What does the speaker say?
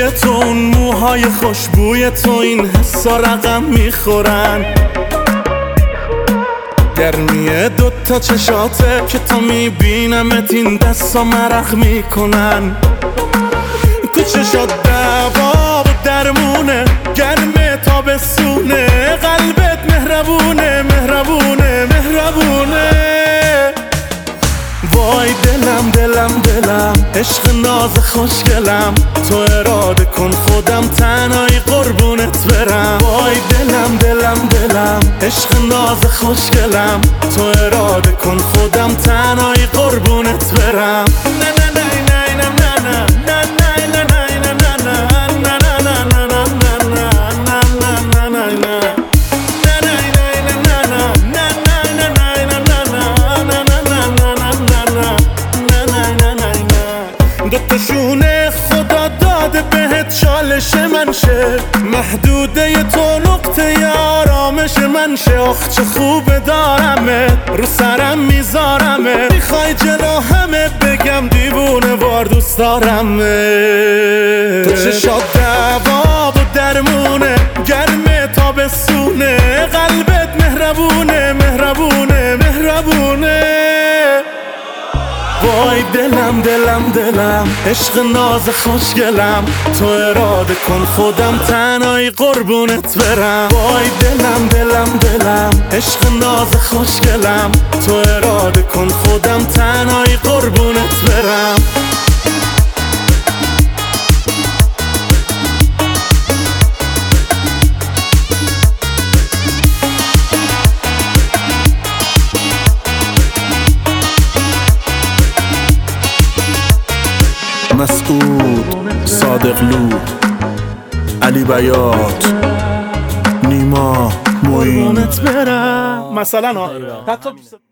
روی تو، اون موهای خوشبوی تو، این حسا رقم میخورن. گرمی دوتا چشاته که تا میبینمت این دستا مرخ میکنن. تو چشات دوا و درمونه، گرمه تابستونه، قلبت مهربونه مهربونه مهربونه. وای دلم دلم دلم، عشق ناز خوشگلم، تو اراده کن خودم تنهایی قربونت برم. وای دلم دلم دلم، عشق ناز خوشگلم، تو اراده کن خودم تنهایی قربونت برم. نه نه نه نه نه نه نه نه نه نه دوتاشونه خدا داده بهت چالش من شه، محدوده تو نقطه آرامش من شه. آخ چه خوبه دارمت، رو سرم میذارمه، میخوای جلو همه بگم دیوونه وار دوست دارمه. تو چشات دوا و درمونه، گرمه تابستونه، قلبت مهربونه مهربونه مهربونه. وای دلم دلم دلم، عشق ناز خوشگلم، تو اراده کن خودم تنهایی قربونت برم. وای دلم دلم دلم، عشق ناز خوشگلم، تو اراده کن خودم تنهایی قربونت برم. مسعود، صادقلو، علی بیات، نیما، معین. مثلا حتی